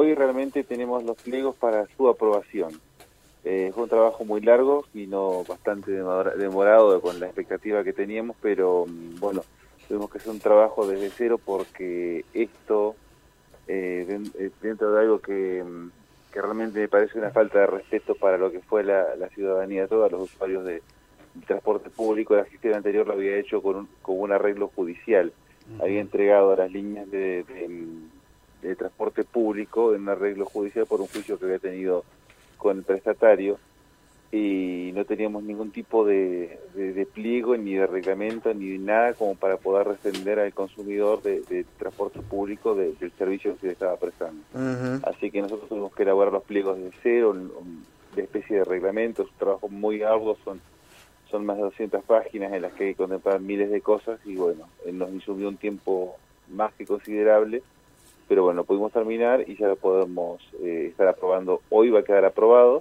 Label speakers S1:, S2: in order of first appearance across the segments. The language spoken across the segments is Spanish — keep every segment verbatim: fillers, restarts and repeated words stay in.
S1: hoy realmente tenemos los pliegos para su aprobación. Eh, fue un trabajo muy largo y no bastante demorado con la expectativa que teníamos, pero bueno, tuvimos que hacer un trabajo desde cero porque esto, eh, dentro de algo que, que realmente me parece una falta de respeto para lo que fue la, la ciudadanía, todos los usuarios de, de transporte público, la gestión anterior lo había hecho con un, con un arreglo judicial. Uh-huh. Había entregado a las líneas de, de, de transporte público en un arreglo judicial por un juicio que había tenido con el prestatario, y no teníamos ningún tipo de, de, de pliego, ni de reglamento, ni de nada como para poder defender al consumidor de, de transporte público de, del servicio que se le estaba prestando. Uh-huh. Así que nosotros tuvimos que elaborar los pliegos de cero, de especie de reglamentos, un trabajo muy arduo, son, son más de doscientas páginas en las que hay que contemplar miles de cosas, y bueno, nos insumió un tiempo más que considerable, pero bueno, pudimos terminar y ya lo podemos eh, estar aprobando. Hoy va a quedar aprobado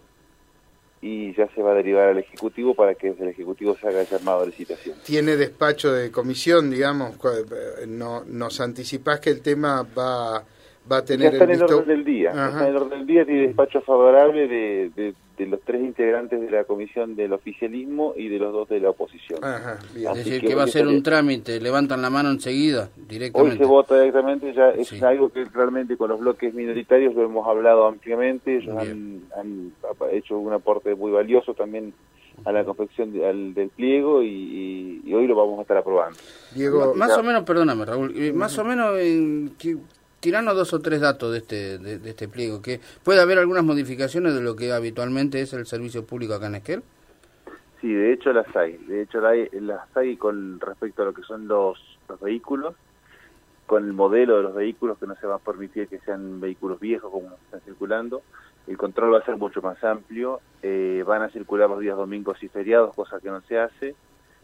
S1: y ya se va a derivar al Ejecutivo para que desde el Ejecutivo se haga el llamado de licitación.
S2: ¿Tiene despacho de comisión, digamos? No, ¿Nos anticipás que el tema va, va a tener
S1: ya está
S2: el
S1: en el orden del día?
S2: Ajá.
S1: Está en el orden del día, tiene despacho favorable de, de, de los tres integrantes de la comisión del oficialismo y de los dos de la oposición.
S2: Ajá,
S3: bien. Es decir, que, que va a ser un trámite, levantan la mano enseguida, directamente.
S1: Hoy se vota directamente, ya es
S3: sí.
S1: algo que realmente con los bloques minoritarios lo hemos hablado ampliamente, ellos han, han hecho un aporte muy valioso también a la confección de, al, del pliego, y, y, y hoy lo vamos a estar aprobando.
S3: Diego, más ya. o menos, perdóname Raúl, uh-huh. más o menos... en que... Tiranos dos o tres datos de este de, de este pliego, que puede haber algunas modificaciones de lo que habitualmente es el servicio público acá en Esquel.
S1: Sí, de hecho las hay, de hecho las hay, las hay con respecto a lo que son los, los vehículos, con el modelo de los vehículos, que no se va a permitir que sean vehículos viejos como están circulando. El control va a ser mucho más amplio, eh, van a circular los días domingos y feriados, cosa que no se hace,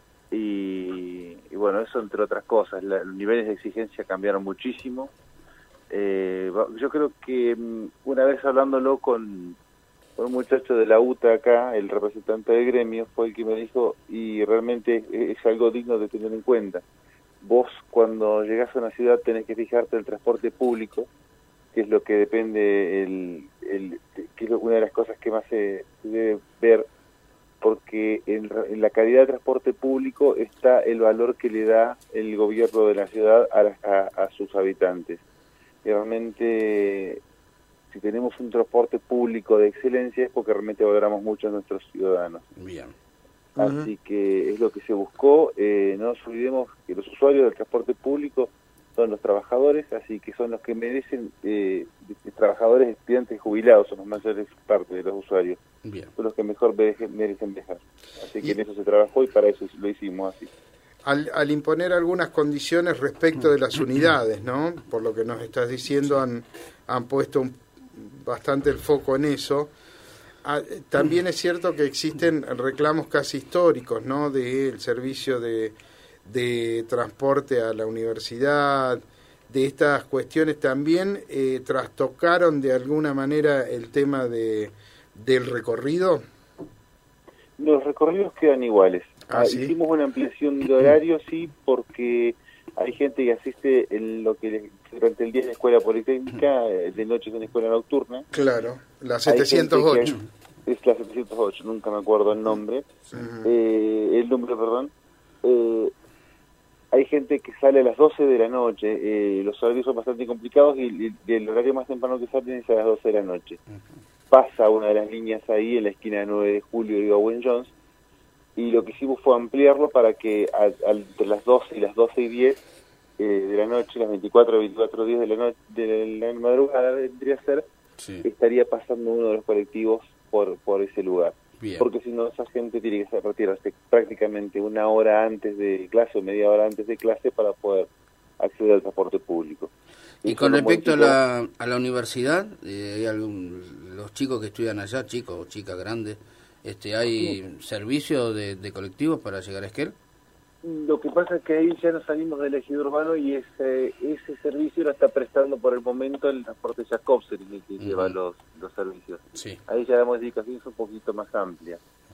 S1: y, y bueno, eso entre otras cosas. La, los niveles de exigencia cambiaron muchísimo. Eh, yo creo que una vez hablándolo con, con un muchacho de la U T A acá, el representante del gremio, fue el que me dijo, y realmente es algo digno de tener en cuenta. Vos cuando llegás a una ciudad tenés que fijarte el transporte público, que es lo que depende, el, el, que es una de las cosas que más se, se debe ver, porque en, en la calidad de transporte público está el valor que le da el gobierno de la ciudad a, a, a sus habitantes. Realmente, si tenemos un transporte público de excelencia es porque realmente valoramos mucho a nuestros ciudadanos.
S3: Bien.
S1: Así uh-huh. que es lo que se buscó. Eh, no nos olvidemos que los usuarios del transporte público son los trabajadores, así que son los que merecen, eh, trabajadores, estudiantes, jubilados, son los mayores parte de los usuarios.
S3: Bien.
S1: Son los que mejor merecen viajar. Así que y... en eso se trabajó y para eso lo hicimos así.
S2: Al, al imponer algunas condiciones respecto de las unidades, ¿no? Por lo que nos estás diciendo, han, han puesto un, bastante el foco en eso. Ah, también es cierto que existen reclamos casi históricos, ¿no? Del servicio de, de transporte a la universidad, de estas cuestiones también eh, trastocaron de alguna manera el tema de del recorrido.
S1: Los recorridos quedan iguales.
S2: Ah, ¿sí?
S1: Hicimos una ampliación de horario, sí, porque hay gente que asiste en lo que durante el día es la escuela politécnica, de noche es una escuela nocturna.
S2: Claro, la setecientos ocho.
S1: Hay, es la setecientos ocho, nunca me acuerdo el nombre, uh-huh. eh, el número, perdón. Eh, hay gente que sale a las doce de la noche, eh, los horarios son bastante complicados y, y el horario más temprano que salen es a las doce de la noche. Uh-huh. Pasa una de las líneas ahí en la esquina de nueve de julio y Owen Jones, y lo que hicimos fue ampliarlo para que a, a, entre las doce y las doce y diez eh, de la noche, las veinticuatro y veinticuatro diez de la, no, de la madrugada vendría a ser, sí. estaría pasando uno de los colectivos por, por ese lugar. Bien. Porque si no, esa gente tiene que retirarse prácticamente una hora antes de clase o media hora antes de clase para poder acceder al transporte público.
S3: Y, y con respecto a la, a la universidad, eh, hay algún, los chicos que estudian allá, chicos o chicas grandes, este, ¿hay sí. servicio de, de colectivos para llegar a Esquel?
S1: Lo que pasa es que ahí ya nos salimos del ejido urbano y ese ese servicio lo está prestando por el momento el transporte Jacobsen, el que uh-huh. lleva los, los servicios.
S3: Sí.
S1: Ahí ya la modificación es un poquito más amplia.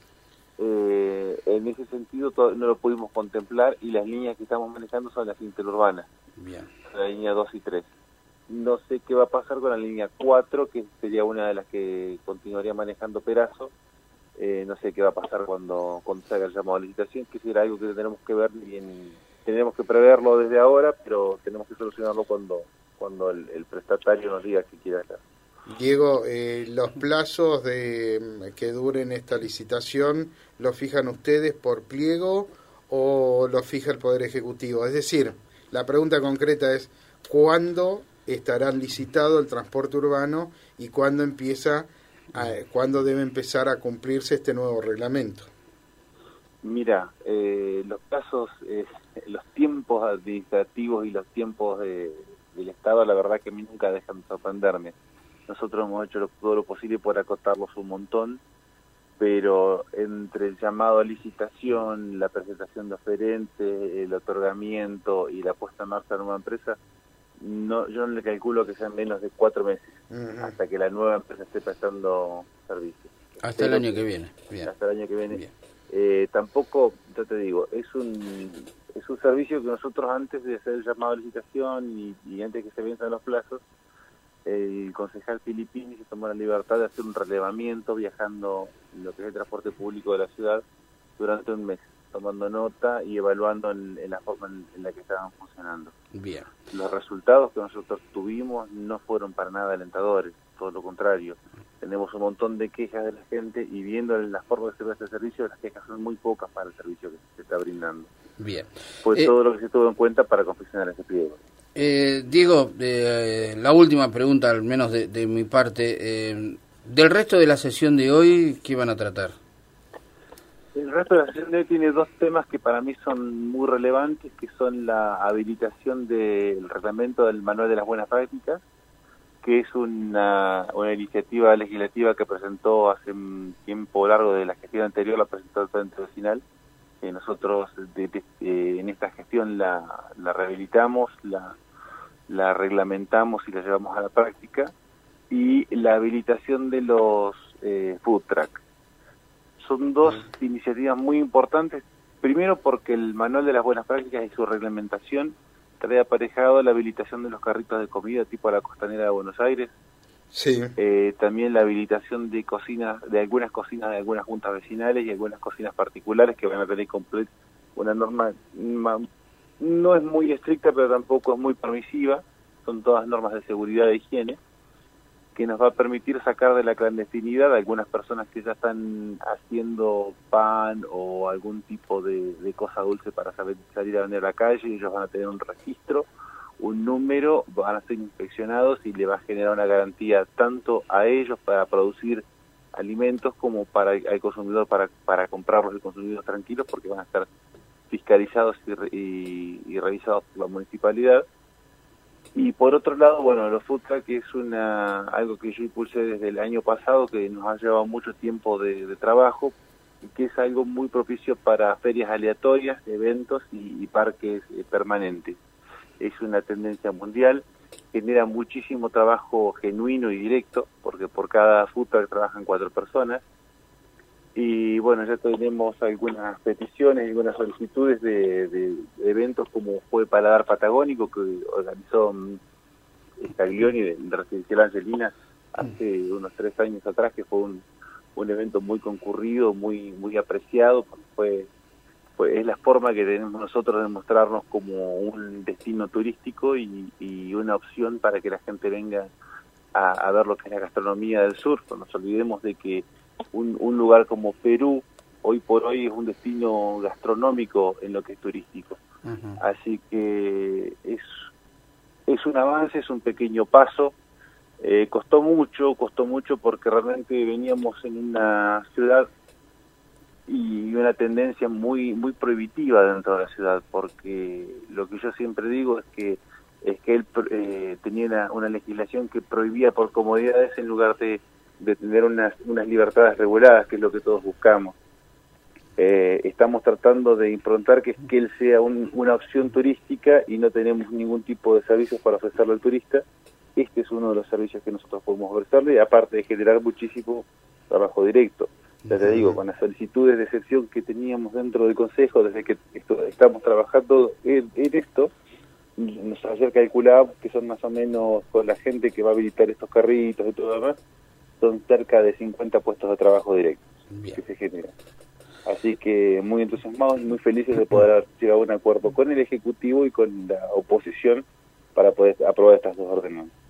S1: Eh, en ese sentido todo, no lo pudimos contemplar y las líneas que estamos manejando son las interurbanas.
S3: Bien.
S1: La línea dos y tres. no sé qué va a pasar con la línea cuatro, que sería una de las que continuaría manejando Perazo. Eh, no sé qué va a pasar cuando, cuando salga el llamado a licitación, que será algo que tenemos que ver bien, tenemos que preverlo desde ahora, pero tenemos que solucionarlo cuando, cuando el, el prestatario nos diga qué quiere hacer.
S2: Diego, eh, los plazos de que duren esta licitación, ¿los fijan ustedes por pliego o los fija el Poder Ejecutivo? Es decir, la pregunta concreta es, ¿cuándo estará licitado el transporte urbano y cuándo empieza a, cuándo debe empezar a cumplirse este nuevo reglamento?
S1: Mira, eh, los plazos, eh, los tiempos administrativos y los tiempos de, del Estado, la verdad que a mí nunca dejan de sorprenderme. Nosotros hemos hecho lo, todo lo posible por acotarlos un montón, pero entre el llamado a licitación, la presentación de oferentes, el otorgamiento y la puesta en marcha de una nueva empresa, no, yo no le calculo que sean menos de cuatro meses, uh-huh. hasta que la nueva empresa esté prestando servicios.
S3: Hasta
S1: pero,
S3: el año que viene. Bien.
S1: Hasta el año que viene. Eh, tampoco, yo te digo, es un es un servicio que nosotros antes de hacer el llamado a licitación y, y antes que se venzan los plazos, el concejal Filipini se tomó la libertad de hacer un relevamiento viajando en lo que es el transporte público de la ciudad durante un mes, tomando nota y evaluando en, en la forma en, en la que estaban funcionando.
S3: Bien.
S1: Los resultados que nosotros tuvimos no fueron para nada alentadores, todo lo contrario. Tenemos un montón de quejas de la gente y viendo la forma de hacer este servicio, las quejas son muy pocas para el servicio que se está brindando.
S3: Bien.
S1: Fue
S3: eh...
S1: todo lo que se tuvo en cuenta para confeccionar ese pliego.
S3: Eh, Diego, eh, la última pregunta, al menos de, de mi parte, eh, del resto de la sesión de hoy, ¿qué van a tratar?
S1: El resto de la sesión de hoy tiene dos temas que para mí son muy relevantes, que son la habilitación del reglamento del Manual de las Buenas Prácticas, que es una, una iniciativa legislativa que presentó hace un tiempo largo de la gestión anterior, la presentó el Frente Vecinal. Eh, nosotros de, de, eh, en esta gestión la, la rehabilitamos, la la reglamentamos y la llevamos a la práctica, y la habilitación de los eh, food truck. Son dos mm. iniciativas muy importantes, primero porque el Manual de las Buenas Prácticas y su reglamentación trae aparejado la habilitación de los carritos de comida tipo a la Costanera de Buenos Aires,
S2: sí.
S1: eh, también la habilitación de cocinas, de algunas cocinas de algunas juntas vecinales y algunas cocinas particulares que van a tener complet una norma no es muy estricta, pero tampoco es muy permisiva, son todas normas de seguridad e higiene, que nos va a permitir sacar de la clandestinidad a algunas personas que ya están haciendo pan o algún tipo de, de cosa dulce para saber, salir a vender a la calle, y ellos van a tener un registro, un número, van a ser inspeccionados y le va a generar una garantía tanto a ellos para producir alimentos como para al consumidor para, para comprarlos y consumirlos tranquilos, porque van a estar fiscalizados y, y, y revisados por la municipalidad. Y por otro lado, bueno, los food truck, que es una algo que yo impulsé desde el año pasado, que nos ha llevado mucho tiempo de, de trabajo, y que es algo muy propicio para ferias aleatorias, eventos y, y parques eh, permanentes. Es una tendencia mundial, genera muchísimo trabajo genuino y directo, porque por cada food truck trabajan cuatro personas. Y bueno, ya tenemos algunas peticiones, algunas solicitudes de, de, de eventos como fue Paladar Patagónico, que organizó Caglioni de, de Residencial Angelina hace unos tres años atrás, que fue un, un evento muy concurrido, muy muy apreciado, porque fue, fue es la forma que tenemos nosotros de mostrarnos como un destino turístico y, y una opción para que la gente venga a, a ver lo que es la gastronomía del sur. No nos olvidemos de que Un, un lugar como Perú, hoy por hoy es un destino gastronómico en lo que es turístico. Uh-huh. Así que es, es un avance, es un pequeño paso. Eh, costó mucho, costó mucho porque realmente veníamos en una ciudad y una tendencia muy muy prohibitiva dentro de la ciudad, porque lo que yo siempre digo es que es que él eh, tenía una, una legislación que prohibía por comodidades en lugar de de tener unas, unas libertades reguladas, que es lo que todos buscamos. Eh, estamos tratando de improntar que, que él sea un, una opción turística y no tenemos ningún tipo de servicios para ofrecerle al turista. Este es uno de los servicios que nosotros podemos ofrecerle, aparte de generar muchísimo trabajo directo. Ya te digo, con las solicitudes de excepción que teníamos dentro del Consejo, desde que esto, estamos trabajando en, en esto, nos ayer calculaba que son más o menos, con la gente que va a habilitar estos carritos y todo lo demás, son cerca de cincuenta puestos de trabajo directos Bien. que se generan. Así que muy entusiasmados y muy felices de poder haber llegado a un acuerdo con el Ejecutivo y con la oposición para poder aprobar estas dos ordenanzas.